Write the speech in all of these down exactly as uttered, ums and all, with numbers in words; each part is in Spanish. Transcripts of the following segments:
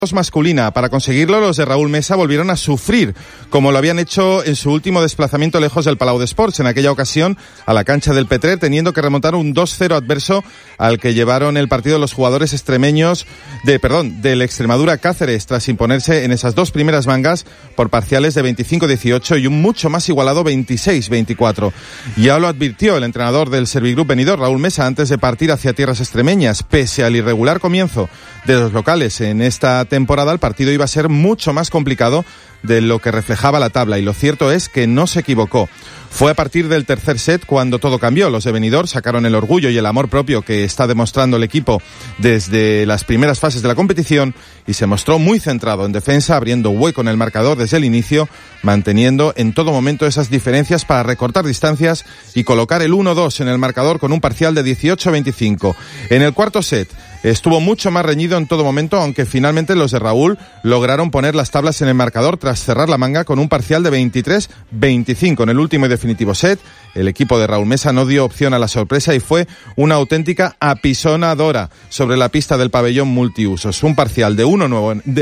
masculina. Para conseguirlo, los de Raúl Mesa volvieron a sufrir, como lo habían hecho en su último desplazamiento lejos del Palau d'Esports, en aquella ocasión a la cancha del Petrer, teniendo que remontar un dos cero adverso al que llevaron el partido los jugadores extremeños de, perdón, del Extremadura Cáceres, tras imponerse en esas dos primeras mangas por parciales de veinticinco dieciocho y un mucho más igualado veintiséis veinticuatro. Ya lo advirtió el entrenador del Servigroup Benidorm, Raúl Mesa, antes de partir hacia tierras extremeñas. Pese al irregular comienzo de los locales en esta temporada, el partido iba a ser mucho más complicado de lo que reflejaba la tabla, y lo cierto es que no se equivocó. Fue a partir del tercer set cuando todo cambió. Los de Benidorm sacaron el orgullo y el amor propio que está demostrando el equipo desde las primeras fases de la competición y se mostró muy centrado en defensa, abriendo hueco en el marcador desde el inicio, manteniendo en todo momento esas diferencias para recortar distancias y colocar el uno dos en el marcador con un parcial de dieciocho veinticinco. En el cuarto set estuvo mucho más reñido en todo momento, aunque finalmente los de Raúl lograron poner las tablas en el marcador tras cerrar la manga con un parcial de veintitrés veinticinco. En el último y definitivo set, el equipo de Raúl Mesa no dio opción a la sorpresa y fue una auténtica apisonadora sobre la pista del pabellón multiusos. Un parcial de uno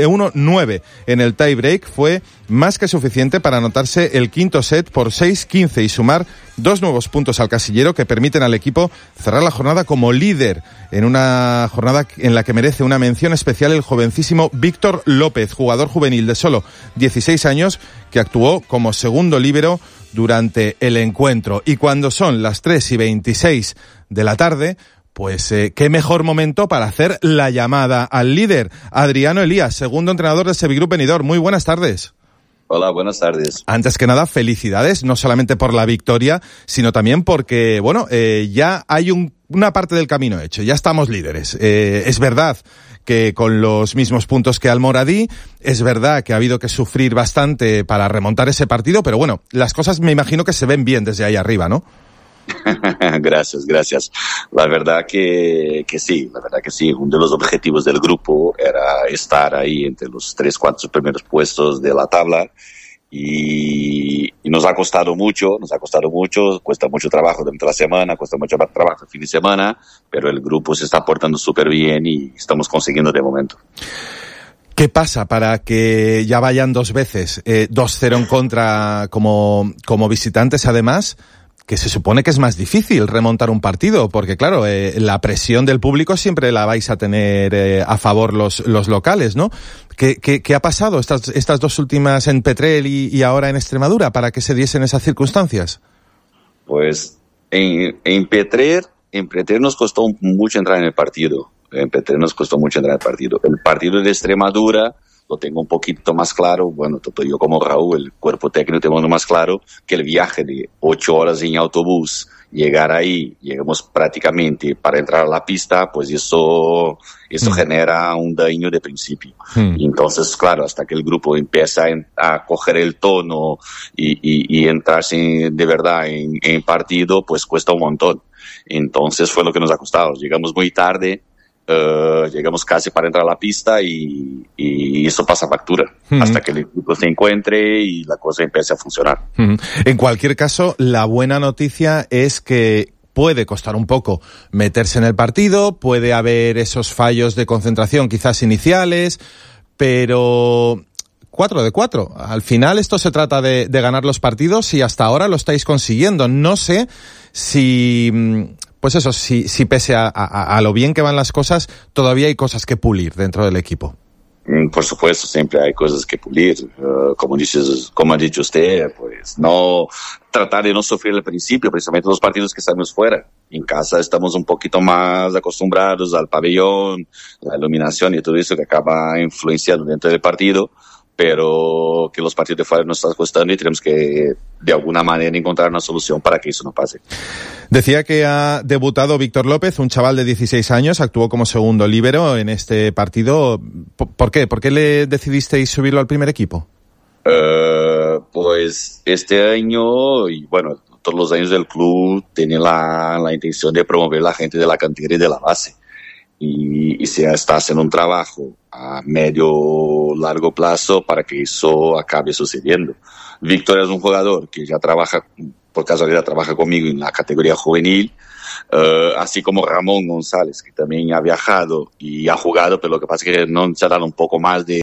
nueve en el tie break fue más que suficiente para anotarse el quinto set por seis quince y sumar dos nuevos puntos al casillero que permiten al equipo cerrar la jornada como líder, en una jornada en la que merece una mención especial el jovencísimo Víctor López, jugador juvenil de solo dieciséis años, que actuó como segundo líbero durante el encuentro. Y cuando son las tres y veintiséis de la tarde, pues eh, qué mejor momento para hacer la llamada al líder, Adriano Elías, segundo entrenador del Servigroup Benidorm. Muy buenas tardes. Hola, buenas tardes. Antes que nada, felicidades, no solamente por la victoria, sino también porque, bueno, eh, ya hay un, una parte del camino hecho, ya estamos líderes. Eh, es verdad que con los mismos puntos que Almoradí, es verdad que ha habido que sufrir bastante para remontar ese partido, pero bueno, las cosas me imagino que se ven bien desde ahí arriba, ¿no? Gracias, gracias. La verdad que, que sí, la verdad que sí. Uno de los objetivos del grupo era estar ahí entre los tres, cuatro primeros puestos de la tabla y, y nos ha costado mucho, nos ha costado mucho, cuesta mucho trabajo durante la semana, cuesta mucho trabajo el fin de semana, pero el grupo se está portando súper bien y estamos consiguiendo de momento. ¿Qué pasa para que ya vayan dos veces, eh, dos cero en contra como, como visitantes además? Que se supone que es más difícil remontar un partido, porque claro, eh, la presión del público siempre la vais a tener eh, a favor los, los locales, ¿no? ¿Qué, qué, qué ha pasado estas, estas dos últimas en Petrel y, y ahora en Extremadura para que se diesen esas circunstancias? Pues en, en Petrel, en Petrel nos costó mucho entrar en el partido. En Petrel nos costó mucho entrar en el partido. El partido de Extremadura lo tengo un poquito más claro, bueno, tanto yo como Raúl, el cuerpo técnico, tenemos más claro que el viaje de ocho horas en autobús, llegar ahí, llegamos prácticamente para entrar a la pista, pues eso, eso mm. genera un daño de principio. Mm. Y entonces, claro, hasta que el grupo empieza a, a coger el tono y, y, y entrarse de verdad en, en partido, pues cuesta un montón. Entonces fue lo que nos ha costado. Llegamos muy tarde. Uh, llegamos casi para entrar a la pista y, y eso pasa factura mm. hasta que el equipo se encuentre y la cosa empiece a funcionar. Mm. En cualquier caso, la buena noticia es que puede costar un poco meterse en el partido, puede haber esos fallos de concentración quizás iniciales, pero cuatro de cuatro. Al final esto se trata de, de ganar los partidos y hasta ahora lo estáis consiguiendo. No sé si... Pues eso, si, si pese a, a, a lo bien que van las cosas, todavía hay cosas que pulir dentro del equipo. Por supuesto, siempre hay cosas que pulir. Uh, como dices, como ha dicho usted, pues no tratar de no sufrir al principio, precisamente los partidos que estamos fuera. En casa estamos un poquito más acostumbrados al pabellón, la iluminación y todo eso que acaba influenciando dentro del partido, pero que los partidos de fuera nos están costando y tenemos que de alguna manera encontrar una solución para que eso no pase. Decía que ha debutado Víctor López, un chaval de dieciséis años, actuó como segundo líbero en este partido. ¿Por qué? ¿Por qué le decidisteis subirlo al primer equipo? Uh, pues este año, y bueno, todos los años del club tienen la, la intención de promover la gente de la cantera y de la base. Y, y se está haciendo un trabajo a medio largo plazo para que eso acabe sucediendo. Víctor es un jugador que ya trabaja por casualidad trabaja conmigo en la categoría juvenil, uh, así como Ramón González, que también ha viajado y ha jugado, pero lo que pasa es que no se ha dado un poco más de